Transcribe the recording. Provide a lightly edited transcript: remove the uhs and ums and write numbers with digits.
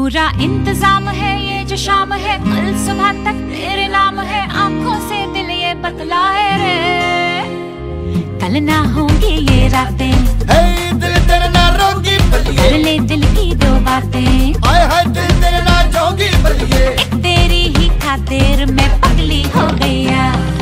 पूरा इंतजाम है ये जो शाम है, कल सुबह तक तेरे नाम है। आंखों से दिल ये बतलाए रे, कल ना होंगी ये रातें। दिल तेरे ना रोगी बलिए, कर ले दिल की दो बातें। हाय हाय दिल तेरे ना जोगी बलिए। तेरी ही खातिर मैं पगली हो गई।